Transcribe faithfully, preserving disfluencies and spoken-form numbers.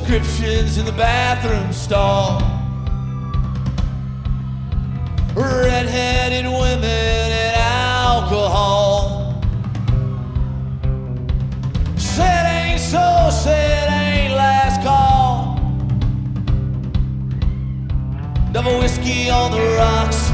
Prescriptions in the bathroom stall. Red-headed women and alcohol. Said ain't so, said ain't last call. Double whiskey on the rocks.